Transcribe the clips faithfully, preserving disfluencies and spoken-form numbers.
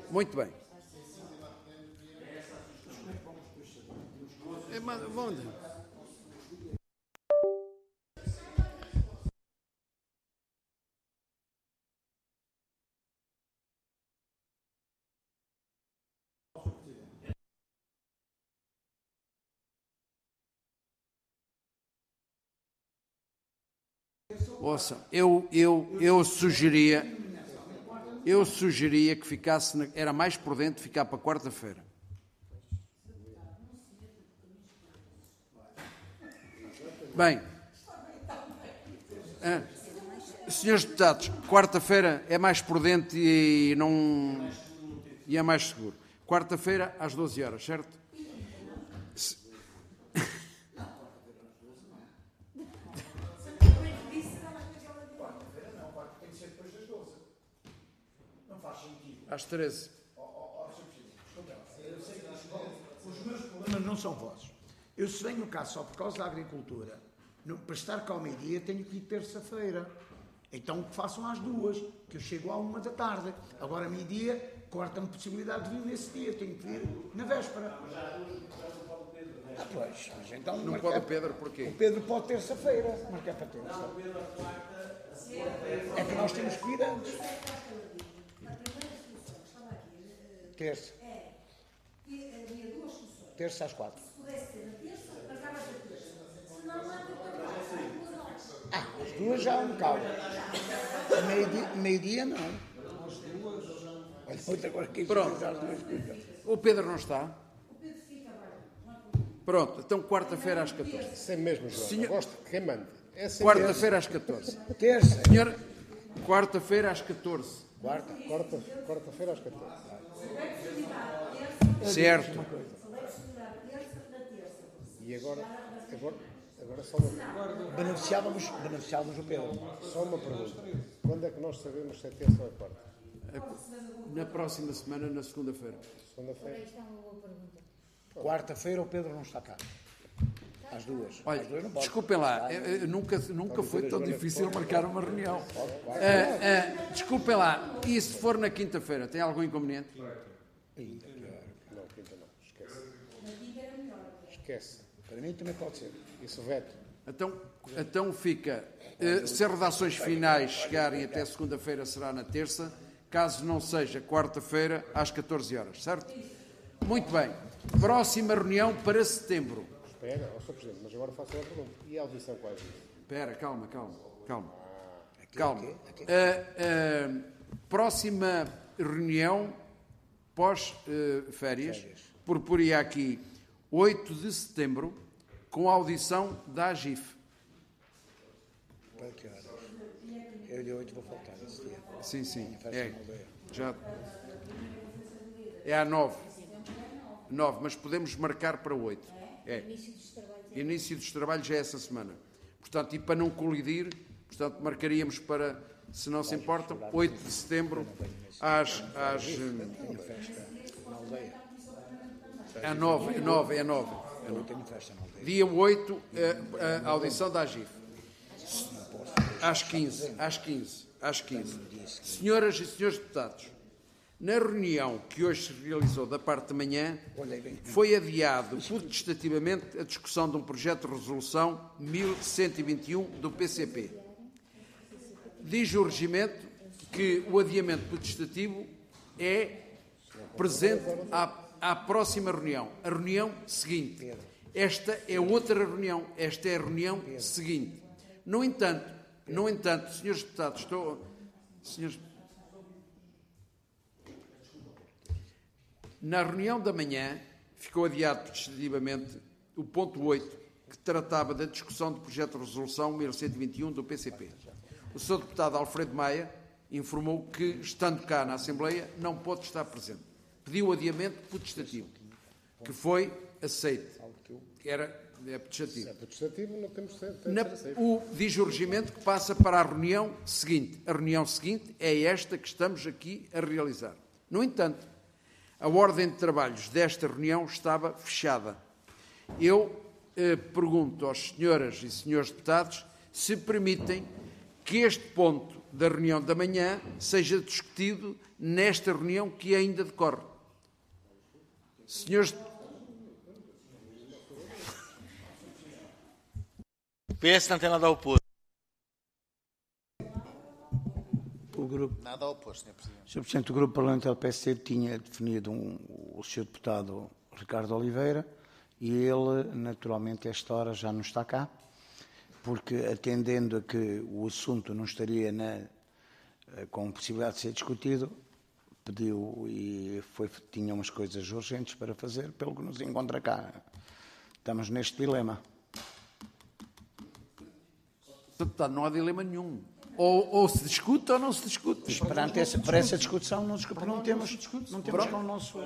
Muito bem. É, mas, onde? Ouça, eu, eu, eu sugeria, eu sugeria que ficasse, na, era mais prudente ficar para quarta-feira. Bem, ah, senhores deputados, quarta-feira é mais prudente e não e é mais seguro. Quarta-feira às doze horas, certo? Se... Às treze. Os meus problemas não são vossos. Eu, se venho cá só por causa da agricultura, no, para estar cá ao meio-dia, tenho que ir terça-feira. Então que façam às duas, que eu chego à uma da tarde. Agora, meio-dia, corta-me possibilidade de vir nesse dia. Tenho que vir na véspera. Ah, pois, mas então... Não pode o Pedro, porquê? O Pedro pode terça-feira. Marcar para terça. É que nós temos que vir antes. Terça. É. E havia duas soluções. Terça às quatro. Se pudesse ser na terça, marcava a terça. Se não, manda para duas horas. Ah, as duas já é um caldo. Meio-dia, meio-dia não. As duas. Olha, outra agora que Pronto. as duas coisas. O Pedro não está? O Pedro fica agora. Pronto, então quarta-feira às catorze. Sem mesmo, João. Senhor... Gosto de quem manda. É sem Quarta-feira às catorze. Terça. Senhor, quarta-feira às catorze. Quarta. Quarta, quarta-feira às catorze. Certo. E agora, agora, agora só, uma, Beneficiávamos, beneficiávamos o Pedro. só uma pergunta. Quando é que nós sabemos se é terça ou é quarta? Na próxima semana, na segunda-feira. Segunda-feira? Quarta-feira o Pedro não está cá. Às duas. Olha, Às duas não pode. desculpem lá, eh, eh, nunca, nunca foi tão difícil marcar uma reunião. Eh, eh, desculpem lá, e se for na quinta-feira, tem algum inconveniente? Ainda pior. Não, quinta não. Esquece. Esquece. Para mim também pode ser. Isso veto. Então, então fica, eh, se as redações finais chegarem até segunda-feira, será na terça, caso não seja quarta-feira, às catorze horas, certo? Muito bem. Próxima reunião para setembro. Espera, ó, senhor Presidente, mas agora faço uma pergunta. E a audição quais dias? Espera, calma, calma, calma. Aqui, Calma. aqui, aqui. A, a próxima reunião pós-férias proporia aqui oito de setembro com a audição da AGIF. Para que horas? Eu de oito vou faltar nesse dia. Sim, sim. Festa É, na aldeia. já. É à nove. Nove, mas podemos marcar para oito. É. Início dos trabalhos já é essa semana. Portanto, e para não colidir, portanto, marcaríamos para, se não se importam, oito de setembro às... às Tenho festa na aldeia. é nove, é nove, é nove. Eu não tenho festa na aldeia. Dia oito, a, a audição da AGIF. Às quinze, às quinze, às quinze. Senhoras e senhores deputados, na reunião que hoje se realizou da parte da manhã, foi adiado potestativamente a discussão de um projeto de resolução mil cento e vinte e um do P C P. Diz o regimento que o adiamento potestativo é presente à, à próxima reunião, a reunião seguinte. Esta é outra reunião, esta é a reunião seguinte. No entanto, no entanto, senhores deputados, estou... Senhores, na reunião da manhã ficou adiado potestativamente o ponto oito, que tratava da discussão do projeto de resolução mil cento e vinte e um do P C P. O senhor deputado Alfredo Maia informou que, estando cá na Assembleia, não pode estar presente. Pediu o adiamento potestativo, que foi aceito. Que era é potestativo. Se é potestativo, não temos de ser, tem Na, de ser aceito. o, diz o regimento que passa para a reunião seguinte. A reunião seguinte é esta que estamos aqui a realizar. No entanto, a ordem de trabalhos desta reunião estava fechada. Eu eh, pergunto às senhoras e senhores deputados se permitem que este ponto da reunião da manhã seja discutido nesta reunião que ainda decorre. Senhores... O P S não tem nada a opor. O grupo, Nada a opor, senhor Presidente. senhor Presidente, o Grupo Parlamentar do P S D tinha definido um, o senhor Deputado Ricardo Oliveira e ele, naturalmente, a esta hora já não está cá, porque atendendo a que o assunto não estaria na, com possibilidade de ser discutido, pediu e foi, tinha umas coisas urgentes para fazer, pelo que nos encontra cá. Estamos neste dilema. Deputado, não há dilema nenhum. Ou, ou se discute ou não se discute. Perante essa, para essa discussão, não, discute, não temos, não temos com o nosso...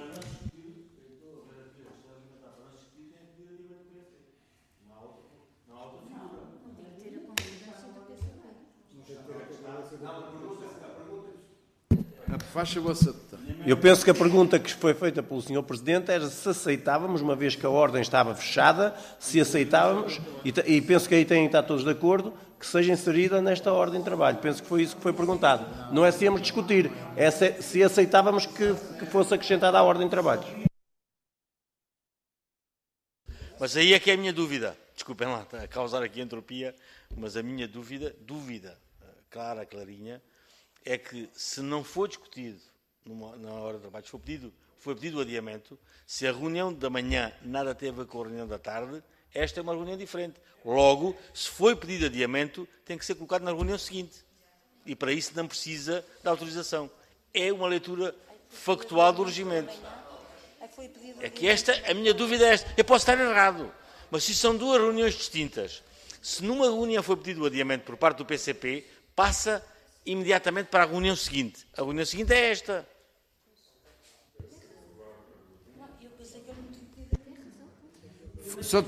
Faz favor, senhor Deputado. Eu penso que a pergunta que foi feita pelo senhor Presidente era se aceitávamos, uma vez que a ordem estava fechada, se aceitávamos, e, e penso que aí têm que estar todos de acordo, que seja inserida nesta ordem de trabalho. Penso que foi isso que foi perguntado. Não é se íamos discutir, é se, se aceitávamos que, que fosse acrescentada à ordem de trabalhos. Mas aí é que é a minha dúvida. Desculpem lá, a causar aqui entropia, mas a minha dúvida, dúvida, clara, clarinha, é que se não for discutido numa, na hora de trabalho, se for pedido, foi pedido o adiamento, se a reunião da manhã nada teve a ver com a reunião da tarde, esta é uma reunião diferente. Logo, se foi pedido adiamento, tem que ser colocado na reunião seguinte. E para isso não precisa da autorização. É uma leitura factual do regimento. É que esta, a minha dúvida é esta. Eu posso estar errado, mas se são duas reuniões distintas, se numa reunião foi pedido o adiamento por parte do P C P, passa imediatamente para a reunião seguinte. A reunião seguinte é esta. Senhor...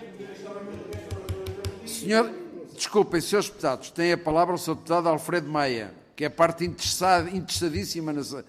Senhor, desculpem, senhores deputados, tem a palavra o senhor Deputado Alfredo Maia, que é parte interessada, interessadíssima nessa...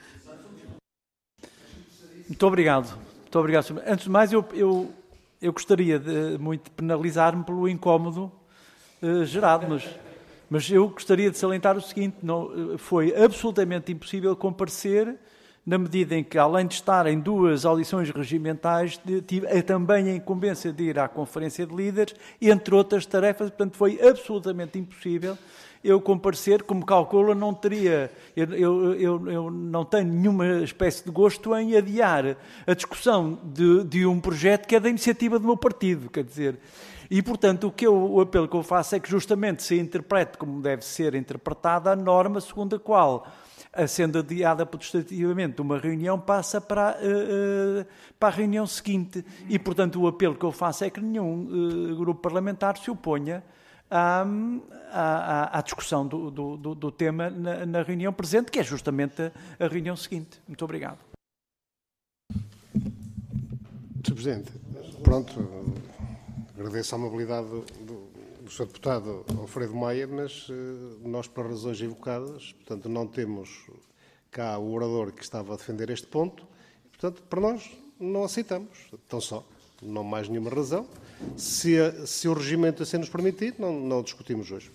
Muito obrigado. Muito obrigado, senhor. Antes de mais, eu, eu, eu gostaria de muito penalizar-me pelo incómodo uh, gerado, mas, mas eu gostaria de salientar o seguinte, não, foi absolutamente impossível comparecer na medida em que, além de estar em duas audições regimentais, tive também a incumbência de ir à Conferência de Líderes, entre outras tarefas, portanto foi absolutamente impossível eu comparecer, como calcula, não teria, eu, eu, eu, eu não tenho nenhuma espécie de gosto em adiar a discussão de, de um projeto que é da iniciativa do meu partido, quer dizer, e portanto o, que eu, o apelo que eu faço é que justamente se interprete como deve ser interpretada a norma segundo a qual, sendo adiada potestativamente uma reunião, passa para, uh, uh, para a reunião seguinte. E, portanto, o apelo que eu faço é que nenhum uh, grupo parlamentar se oponha à, à, à discussão do, do, do tema na, na reunião presente, que é justamente a, a reunião seguinte. Muito obrigado. senhor Presidente, pronto, agradeço a amabilidade do, do do senhor Deputado Alfredo Maia, mas uh, nós, por razões evocadas, portanto, não temos cá o orador que estava a defender este ponto, e, portanto, para nós, não aceitamos, tão só, não mais nenhuma razão. Se, a, se o regimento assim nos permitir, não, não discutimos hoje.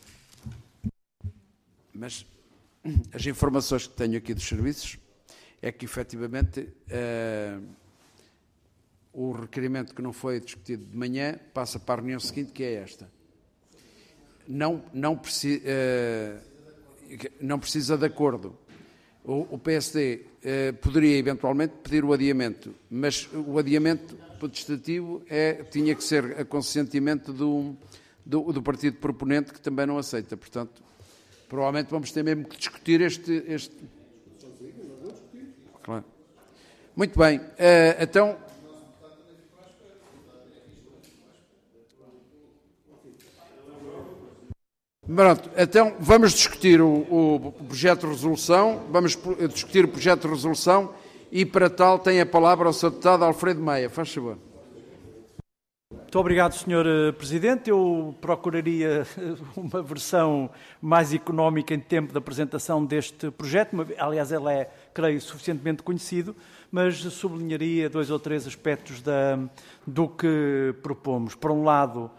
Mas as informações que tenho aqui dos serviços é que, efetivamente, uh, o requerimento que não foi discutido de manhã passa para a reunião seguinte, que é esta. Não, não, preci, uh, não precisa de acordo. O, o P S D uh, poderia eventualmente pedir o adiamento, mas o adiamento potestativo é, tinha que ser a consentimento do, do, do partido proponente, que também não aceita. Portanto, provavelmente vamos ter mesmo que discutir este... este... Claro. Muito bem. Uh, então... Pronto, então vamos discutir o, o projeto de resolução, vamos discutir o projeto de resolução e para tal tem a palavra o senhor Deputado Alfredo Maia. Faz favor. Muito obrigado, senhor Presidente. Eu procuraria uma versão mais económica em tempo de apresentação deste projeto. Aliás, ele é, creio, suficientemente conhecido, mas sublinharia dois ou três aspectos da, do que propomos. Por um lado,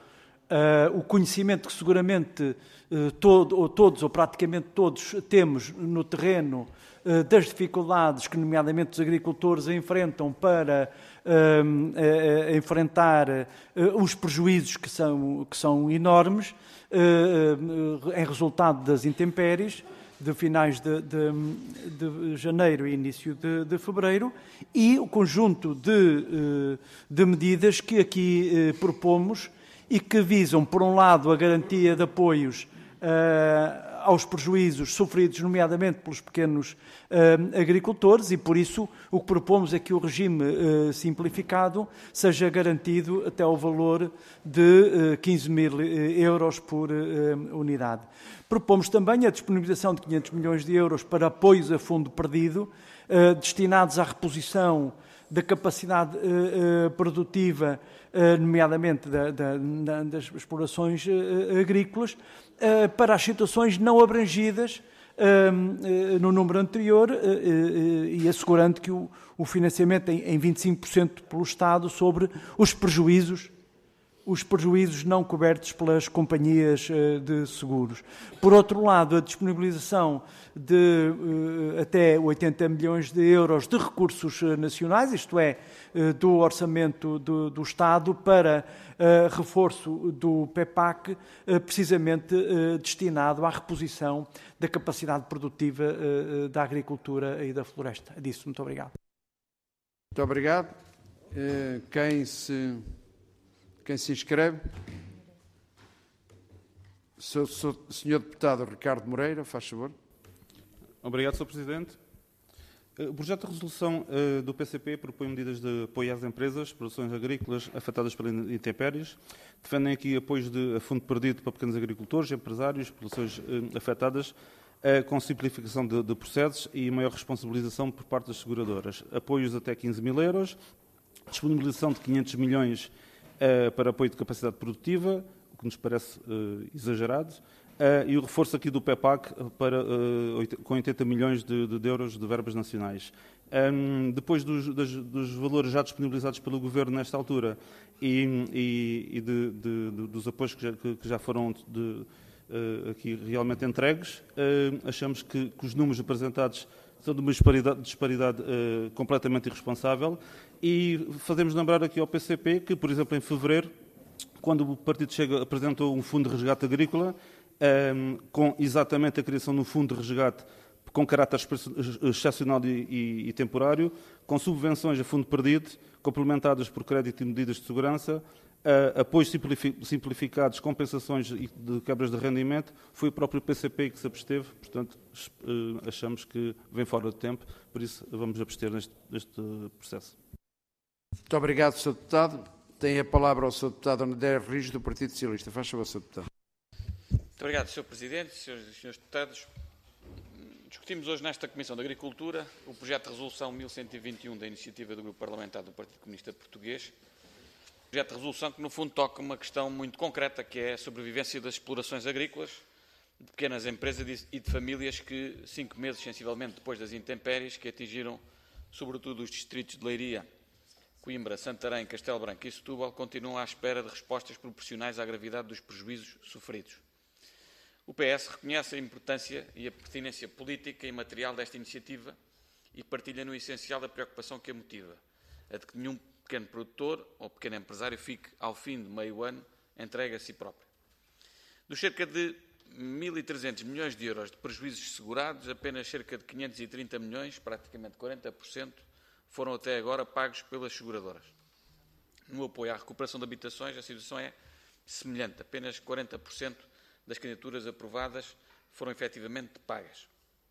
uh, o conhecimento que seguramente uh, todo, ou todos, ou praticamente todos, temos no terreno uh, das dificuldades que, nomeadamente, os agricultores enfrentam para uh, uh, enfrentar uh, os prejuízos que são, que são enormes uh, uh, em resultado das intempéries, de finais de, de, de janeiro e início de, de fevereiro, e o conjunto de, de medidas que aqui eh, propomos e que visam, por um lado, a garantia de apoios eh, aos prejuízos sofridos, nomeadamente pelos pequenos eh, agricultores, e por isso o que propomos é que o regime eh, simplificado seja garantido até ao valor de eh, quinze mil euros por eh, unidade. Propomos também a disponibilização de quinhentos milhões de euros para apoios a fundo perdido, eh, destinados à reposição da capacidade eh, eh, produtiva, eh, nomeadamente da, da, da, das explorações eh, agrícolas, eh, para as situações não abrangidas eh, eh, no número anterior eh, eh, e assegurando que o, o financiamento em, em vinte e cinco por cento pelo Estado sobre os prejuízos os prejuízos não cobertos pelas companhias de seguros. Por outro lado, a disponibilização de uh, até oitenta milhões de euros de recursos nacionais, isto é, uh, do orçamento do, do Estado, para uh, reforço do PEPAC, uh, precisamente uh, destinado à reposição da capacidade produtiva uh, da agricultura e da floresta. É disso. Muito obrigado. Muito obrigado. Uh, quem se... Quem se inscreve? Sou, sou, senhor Deputado Ricardo Moreira, faz favor. Obrigado, senhor Presidente. O projeto de resolução uh, do P C P propõe medidas de apoio às empresas, produções agrícolas afetadas pelas intempéries. Defendem aqui apoios de a fundo perdido para pequenos agricultores, empresários, produções uh, afetadas, uh, com simplificação de, de processos e maior responsabilização por parte das seguradoras. Apoios até quinze mil euros, disponibilização de quinhentos milhões Uh, para apoio de capacidade produtiva, o que nos parece uh, exagerado, uh, e o reforço aqui do PEPAC para, uh, com oitenta milhões de, de euros de verbas nacionais. Um, depois dos, das, dos valores já disponibilizados pelo Governo nesta altura e, e, e de, de, de, dos apoios que já, que, que já foram de, uh, aqui realmente entregues, uh, achamos que, que os números apresentados são de uma disparidade, disparidade uh, completamente irresponsável, e fazemos lembrar aqui ao P C P que, por exemplo, em fevereiro, quando o Partido Chega apresentou um fundo de resgate agrícola, um, com exatamente a criação de um fundo de resgate com caráter excepcional e, e, e temporário, com subvenções a fundo perdido, complementadas por crédito e medidas de segurança, uh, apoios simplificados, compensações de quebras de rendimento, foi o próprio P C P que se absteve, portanto, uh, achamos que vem fora de tempo, por isso vamos abster neste, neste processo. Muito obrigado, senhor Deputado. Tem a palavra o senhor Deputado André Rijo, do Partido Socialista. Faz favor, senhor Deputado. Muito obrigado, senhor Presidente, senhoras e senhores Deputados. Discutimos hoje nesta Comissão de Agricultura o projeto de resolução mil cento e vinte e um da iniciativa do Grupo Parlamentar do Partido Comunista Português. Projeto de resolução que, no fundo, toca uma questão muito concreta, que é a sobrevivência das explorações agrícolas, de pequenas empresas e de famílias que, cinco meses, sensivelmente, depois das intempéries, que atingiram, sobretudo, os distritos de Leiria, Coimbra, Santarém, Castelo Branco e Setúbal, continuam à espera de respostas proporcionais à gravidade dos prejuízos sofridos. O P S reconhece a importância e a pertinência política e material desta iniciativa e partilha no essencial a preocupação que a motiva, a de que nenhum pequeno produtor ou pequeno empresário fique, ao fim de meio ano, entregue a si próprio. Dos cerca de mil e trezentos milhões de euros de prejuízos segurados, apenas cerca de quinhentos e trinta milhões, praticamente quarenta por cento, foram até agora pagos pelas seguradoras. No apoio à recuperação de habitações, a situação é semelhante. Apenas quarenta por cento das candidaturas aprovadas foram efetivamente pagas.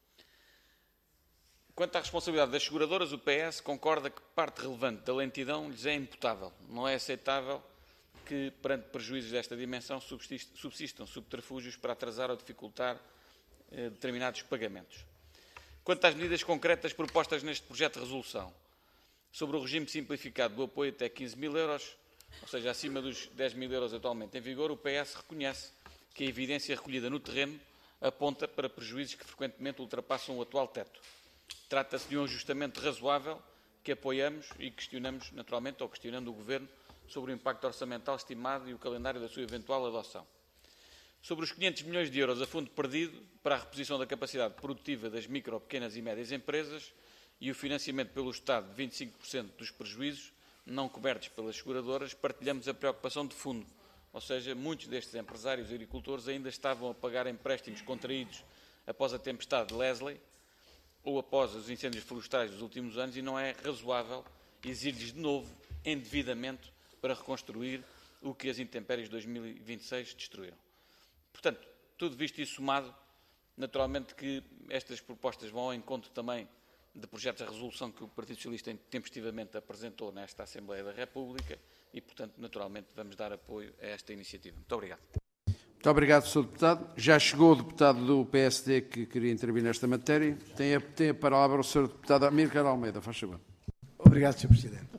Quanto à responsabilidade das seguradoras, o P S concorda que parte relevante da lentidão lhes é imputável. Não é aceitável que, perante prejuízos desta dimensão, subsistam subterfúgios para atrasar ou dificultar eh, determinados pagamentos. Quanto às medidas concretas propostas neste projeto de resolução, sobre o regime simplificado do apoio até quinze mil euros, ou seja, acima dos dez mil euros atualmente em vigor, o P S reconhece que a evidência recolhida no terreno aponta para prejuízos que frequentemente ultrapassam o atual teto. Trata-se de um ajustamento razoável que apoiamos e questionamos, naturalmente, ou questionando o Governo sobre o impacto orçamental estimado e o calendário da sua eventual adoção. Sobre os quinhentos milhões de euros a fundo perdido para a reposição da capacidade produtiva das micro, pequenas e médias empresas e o financiamento pelo Estado de vinte e cinco por cento dos prejuízos não cobertos pelas seguradoras, partilhamos a preocupação de fundo. Ou seja, muitos destes empresários e agricultores ainda estavam a pagar empréstimos contraídos após a tempestade de Leslie ou após os incêndios florestais dos últimos anos e não é razoável exigir-lhes de novo endividamento para reconstruir o que as intempéries de dois mil e vinte e seis destruíram. Portanto, tudo visto e somado, naturalmente que estas propostas vão ao encontro também de projetos de resolução que o Partido Socialista tempestivamente apresentou nesta Assembleia da República e, portanto, naturalmente vamos dar apoio a esta iniciativa. Muito obrigado. Muito obrigado, senhor Deputado. Já chegou o deputado do P S D que queria intervir nesta matéria. Tem a, tem a palavra o senhor Deputado Amílcar Almeida. Faz favor. Obrigado, senhor Presidente.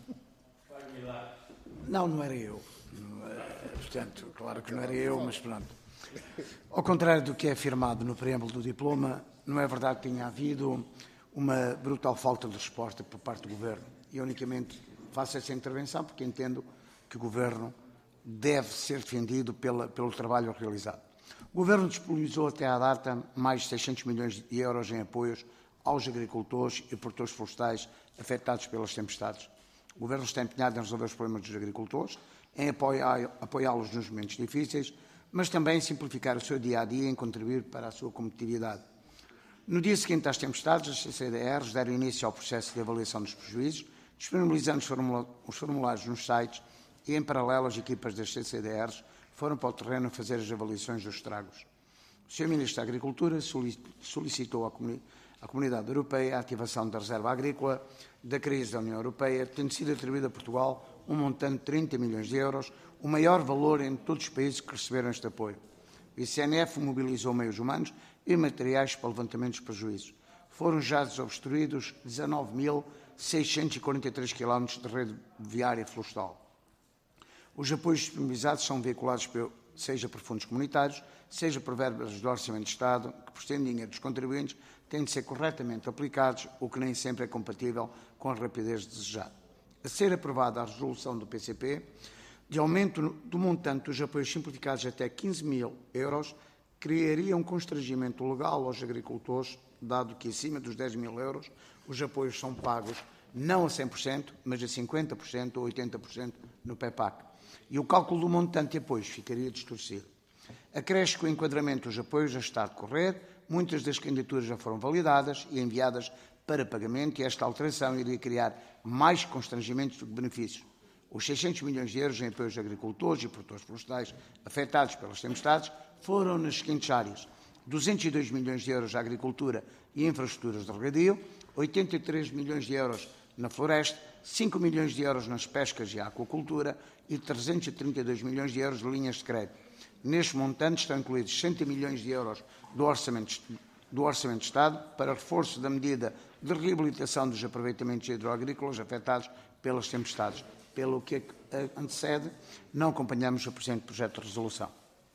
Não, não era eu. Portanto, claro que não era eu, mas pronto. Ao contrário do que é afirmado no preâmbulo do diploma, não é verdade que tenha havido uma brutal falta de resposta por parte do Governo. E unicamente faço essa intervenção porque entendo que o Governo deve ser defendido pela, pelo trabalho realizado. O Governo disponibilizou até à data mais de seiscentos milhões de euros em apoios aos agricultores e produtores florestais afetados pelas tempestades. O Governo está empenhado em resolver os problemas dos agricultores, em apoiá-los nos momentos difíceis, mas também em simplificar o seu dia-a-dia e em contribuir para a sua competitividade. No dia seguinte às tempestades, as C C D Rs deram início ao processo de avaliação dos prejuízos, disponibilizando os formulários nos sites e, em paralelo, as equipas das C C D Rs foram para o terreno fazer as avaliações dos estragos. O senhor Ministro da Agricultura solicitou à Comunidade Europeia a ativação da reserva agrícola da crise da União Europeia, tendo sido atribuído a Portugal um montante de trinta milhões de euros, o maior valor entre todos os países que receberam este apoio. O I C N F mobilizou meios humanos e materiais para o levantamento dos prejuízos. Foram já desobstruídos dezanove mil seiscentos e quarenta e três quilómetros de rede viária florestal. Os apoios disponibilizados são veiculados seja por fundos comunitários, seja por verbas do Orçamento de Estado, que, por serem dinheiro dos contribuintes, têm de ser corretamente aplicados, o que nem sempre é compatível com a rapidez desejada. A ser aprovada a resolução do P C P, de aumento do montante dos apoios simplificados até quinze mil euros, criaria um constrangimento legal aos agricultores, dado que acima dos dez mil euros os apoios são pagos não a cem por cento, mas a cinquenta por cento ou oitenta por cento no P E P A C. E o cálculo do montante de apoios ficaria distorcido. Acresce que o enquadramento dos apoios já está a decorrer, muitas das candidaturas já foram validadas e enviadas para pagamento e esta alteração iria criar mais constrangimentos do que benefícios. Os seiscentos milhões de euros em apoios a agricultores e produtores florestais afetados pelas tempestades foram nas seguintes áreas: duzentos e dois milhões de euros à agricultura e infraestruturas de regadio, oitenta e três milhões de euros na floresta, cinco milhões de euros nas pescas e aquacultura e trezentos e trinta e dois milhões de euros de linhas de crédito. Nestes montantes estão incluídos sessenta milhões de euros do Orçamento, do Orçamento de Estado para reforço da medida de reabilitação dos aproveitamentos hidroagrícolas afetados pelas tempestades. Pelo que antecede, não acompanhamos o presente projeto de resolução.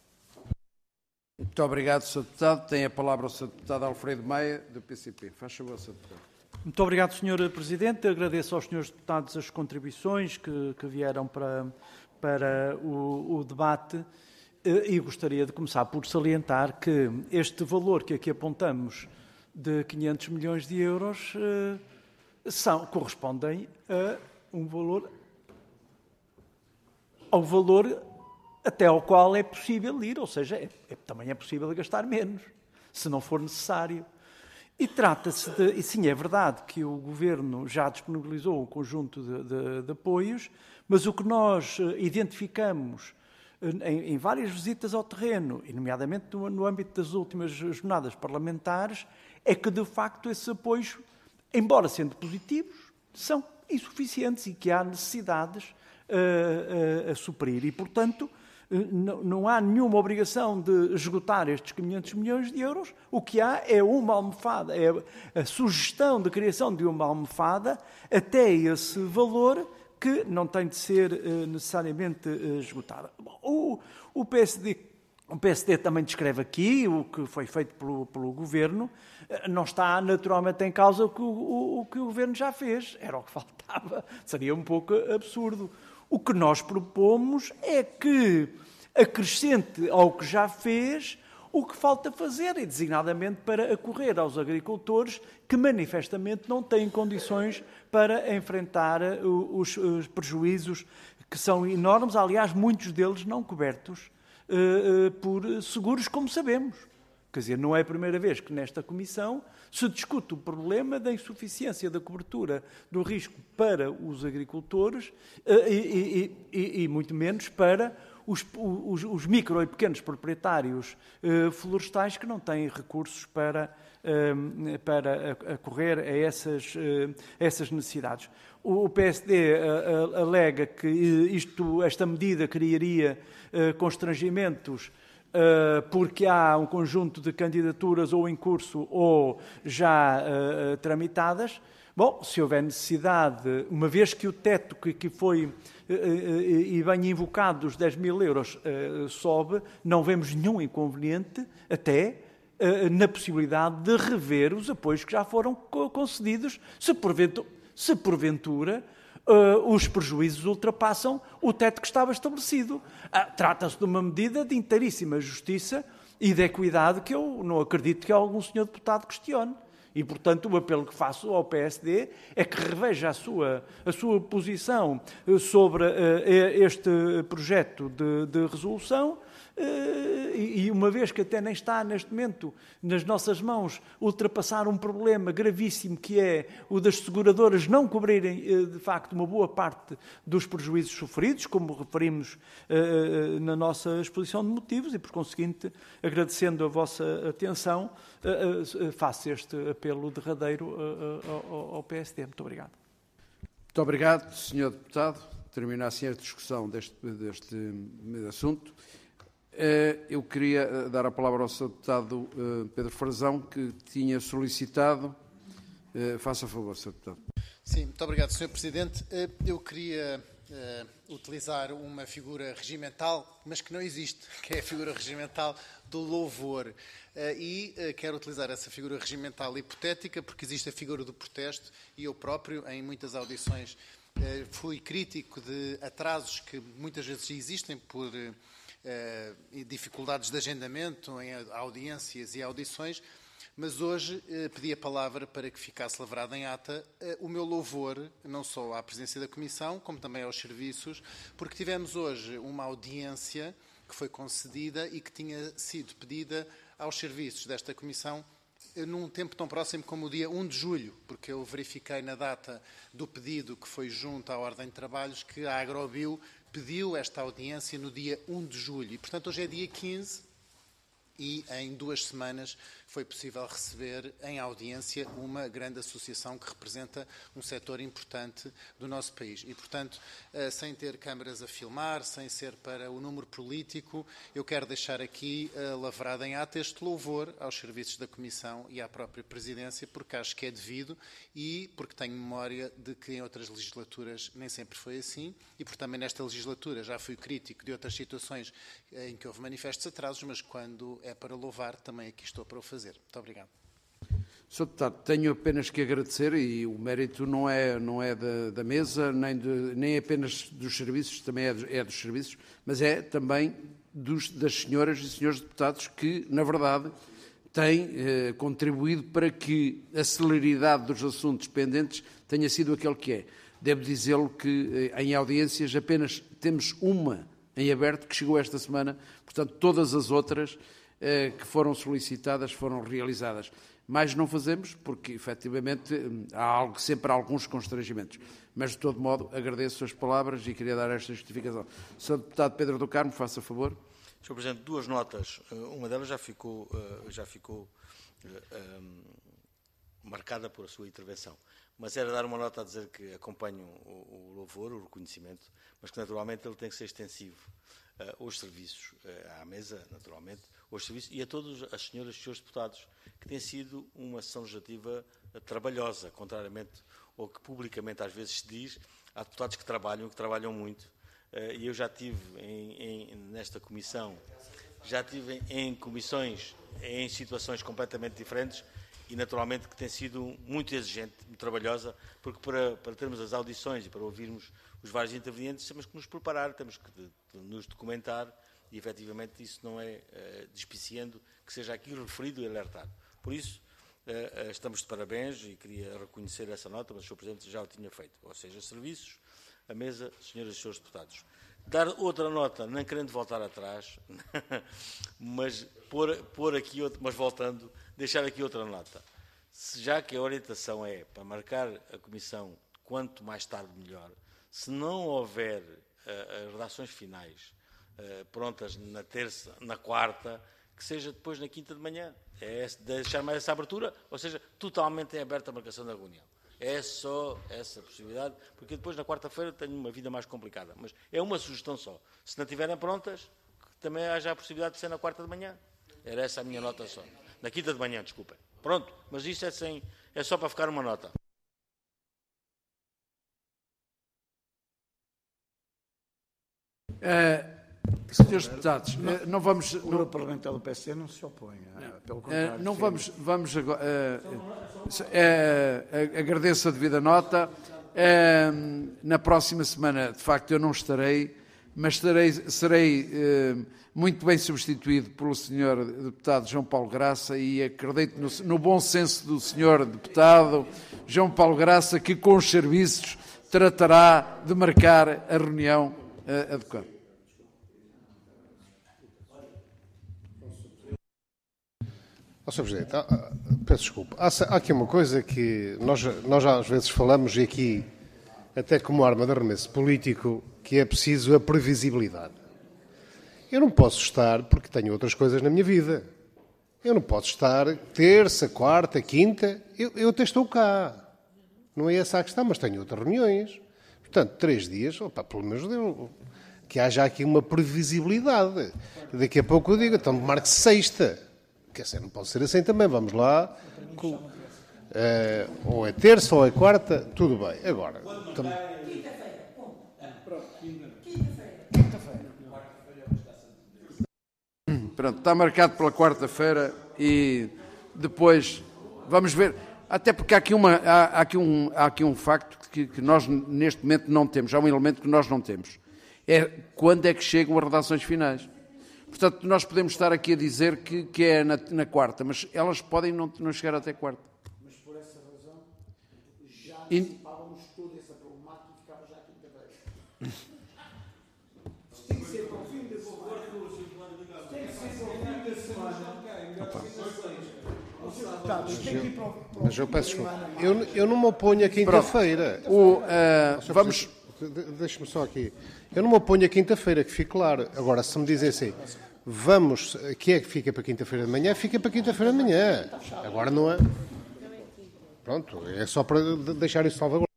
Muito obrigado, senhor Deputado. Tem a palavra o senhor Deputado Alfredo Maia, do P C P. Faz favor, senhor Deputado. Muito obrigado, senhor Presidente. Agradeço aos senhores deputados as contribuições que, que vieram para, para o, o debate e gostaria de começar por salientar que este valor que aqui apontamos de quinhentos milhões de euros são, correspondem a um valor, ao valor até ao qual é possível ir, ou seja, é, é, também é possível gastar menos, se não for necessário. E trata-se de, e sim, é verdade que o Governo já disponibilizou um conjunto de, de, de apoios, mas o que nós identificamos em, em várias visitas ao terreno, e nomeadamente no, no âmbito das últimas jornadas parlamentares, é que, de facto, esses apoios, embora sendo positivos, são insuficientes e que há necessidades uh, uh, a suprir. E, portanto, Não, não há nenhuma obrigação de esgotar estes quinhentos milhões de euros. O que há é uma almofada, é a sugestão de criação de uma almofada até esse valor que não tem de ser uh, necessariamente uh, esgotada. Bom, o, o, P S D, o P S D também descreve aqui o que foi feito pelo, pelo Governo. Uh, não está naturalmente em causa o que o, o, o que o Governo já fez. Era o que faltava. Seria um pouco absurdo. O que nós propomos é que acrescente ao que já fez o que falta fazer, e designadamente para acorrer aos agricultores que manifestamente não têm condições para enfrentar os, os prejuízos que são enormes, aliás, muitos deles não cobertos uh, uh, por seguros, como sabemos. Quer dizer, não é a primeira vez que nesta Comissão se discute o problema da insuficiência da cobertura do risco para os agricultores uh, e, e, e, e muito menos para Os, os, os micro e pequenos proprietários uh, florestais que não têm recursos para, uh, para acorrer a essas, uh, essas necessidades. O, o P S D uh, uh, alega que isto, esta medida criaria uh, constrangimentos uh, porque há um conjunto de candidaturas ou em curso ou já uh, tramitadas. Bom, se houver necessidade, uma vez que o teto que, que foi e bem invocado dos dez mil euros sobe, não vemos nenhum inconveniente até na possibilidade de rever os apoios que já foram concedidos, se porventura, se porventura os prejuízos ultrapassam o teto que estava estabelecido. Trata-se de uma medida de inteiríssima justiça e de equidade que eu não acredito que algum senhor deputado questione. E, portanto, o apelo que faço ao P S D é que reveja a sua, a sua posição sobre uh, este projeto de, de resolução uh, e, e, uma vez que até nem está, neste momento, nas nossas mãos, ultrapassar um problema gravíssimo que é o das seguradoras não cobrirem, uh, de facto, uma boa parte dos prejuízos sofridos, como referimos uh, na nossa exposição de motivos, e, por conseguinte, agradecendo a vossa atenção, uh, uh, faço este apelo derradeiro uh, ao, ao P S D. Muito obrigado. Muito obrigado, senhor Deputado. Termina assim a discussão deste, deste assunto. Eu queria dar a palavra ao senhor Deputado Pedro Frazão, que tinha solicitado. Faça favor, senhor Deputado. Sim, muito obrigado, senhor Presidente. Eu queria uh, utilizar uma figura regimental, mas que não existe, que é a figura regimental do louvor. Uh, e uh, quero utilizar essa figura regimental hipotética, porque existe a figura do protesto, e eu próprio, em muitas audições, uh, fui crítico de atrasos que muitas vezes existem por uh, dificuldades de agendamento em audiências e audições, mas hoje uh, pedi a palavra para que ficasse lavrado em ata uh, o meu louvor, não só à presidência da Comissão, como também aos serviços, porque tivemos hoje uma audiência que foi concedida e que tinha sido pedida aos serviços desta Comissão num tempo tão próximo como o dia um de julho, porque eu verifiquei na data do pedido que foi junto à Ordem de Trabalhos que a Agrobio pediu esta audiência no dia um de julho. E, portanto, hoje é dia quinze e em duas semanas foi possível receber em audiência uma grande associação que representa um setor importante do nosso país. E, portanto, sem ter câmaras a filmar, sem ser para o número político, eu quero deixar aqui lavrado em ata este louvor aos serviços da Comissão e à própria Presidência, porque acho que é devido e porque tenho memória de que em outras legislaturas nem sempre foi assim e porque também nesta legislatura já fui crítico de outras situações em que houve manifestos atrasos, mas quando é para louvar, também aqui estou para o fazer. Muito obrigado. senhor Deputado, tenho apenas que agradecer, e o mérito não é, não é da, da mesa, nem, de, nem apenas dos serviços, também é, é dos serviços, mas é também dos, das senhoras e senhores deputados que, na verdade, têm eh, contribuído para que a celeridade dos assuntos pendentes tenha sido aquele que é. Devo dizê-lo que eh, em audiências apenas temos uma em aberto que chegou esta semana, portanto todas as outras que foram solicitadas, foram realizadas. Mais não fazemos, porque, efetivamente, há algo, sempre há alguns constrangimentos. Mas, de todo modo, agradeço as palavras e queria dar esta justificação. senhor Deputado Pedro do Carmo, faça favor. senhor Presidente, duas notas. Uma delas já ficou, já ficou um, marcada por a sua intervenção. Mas era dar uma nota a dizer que acompanho o, o louvor, o reconhecimento, mas que, naturalmente, ele tem que ser extensivo uh, aos serviços, uh, à mesa, naturalmente, aos serviços e a todas as senhoras e senhores deputados, que tem sido uma sessão legislativa trabalhosa, contrariamente ao que publicamente às vezes se diz. Há deputados que trabalham, que trabalham muito, e eu já tive em, em, nesta comissão já estive em comissões em situações completamente diferentes e, naturalmente, que tem sido muito exigente, muito trabalhosa, porque para, para termos as audições e para ouvirmos os vários intervenientes, temos que nos preparar, temos que de, de, nos documentar e, efetivamente, isso não é uh, despiciando que seja aqui referido e alertado. Por isso, uh, uh, estamos de parabéns e queria reconhecer essa nota, mas o senhor Presidente já o tinha feito. Ou seja, serviços, a mesa, senhoras e senhores deputados. Dar outra nota, não querendo voltar atrás, mas pôr, pôr aqui, outro, mas voltando, deixar aqui outra nota. Se já que a orientação é para marcar a comissão quanto mais tarde melhor, se não houver uh, as redações finais uh, prontas na terça, na quarta, que seja depois na quinta de manhã. É deixar mais essa abertura, ou seja, totalmente em aberta a marcação da reunião. É só essa possibilidade, porque depois na quarta-feira tenho uma vida mais complicada. Mas é uma sugestão só. Se não estiverem prontas, que também haja a possibilidade de ser na quarta de manhã. Era essa a minha nota só. Na quinta de manhã, desculpem. Pronto, mas isso é, sem, é só para ficar uma nota. Uh, senhores deputados, não, uh, não vamos... O grupo parlamentar do P S D não se opõe. Uh, pelo contrário. Uh, não vamos, vamos agora... Uh, uh, agradeço a devida nota. Uh, na próxima semana, de facto, eu não estarei, mas estarei, serei uh, muito bem substituído pelo senhor deputado João Paulo Graça e acredito no, no bom senso do senhor deputado João Paulo Graça, que com os serviços tratará de marcar a reunião uh, adequada. Oh, senhor Presidente, ah, peço desculpa. Há, há aqui uma coisa que nós, nós às vezes falamos, e aqui até como arma de arremesso político, que é preciso a previsibilidade. Eu não posso estar, porque tenho outras coisas na minha vida. Eu não posso estar terça, quarta, quinta, eu, eu até estou cá. Não é essa a questão, mas tenho outras reuniões. Portanto, três dias, opa, pelo menos deu, que haja aqui uma previsibilidade. Daqui a pouco eu digo, então marque sexta. Quer dizer, não pode ser assim também, vamos lá. Com, uh, ou é terça ou é quarta, tudo bem. Agora, tam... quinta-feira, ponto. Quinta-feira. Pronto, está marcado pela quarta-feira e depois vamos ver. Até porque há aqui, uma, há, há aqui, um, há aqui um facto que, que nós neste momento não temos, há um elemento que nós não temos. É quando é que chegam as redações finais. Portanto, nós podemos estar aqui a dizer que, que é na, na quarta, mas elas podem não, não chegar até quarta. Mas por essa razão, já E... antecipávamos toda essa problemática e ficava já quinta-feira. Tem que ser para o fim da semana. Tem que ser para o fim da semana. Mas eu peço desculpa. Eu, eu não me oponho a quinta-feira. O, uh, vamos... Deixe-me só aqui. Eu não me oponho a quinta-feira, que fique claro. Agora, se me dizem assim, vamos, que é que fica para quinta-feira de manhã, fica para quinta-feira de manhã. Agora não é. Pronto, é só para deixar isso salvaguardado.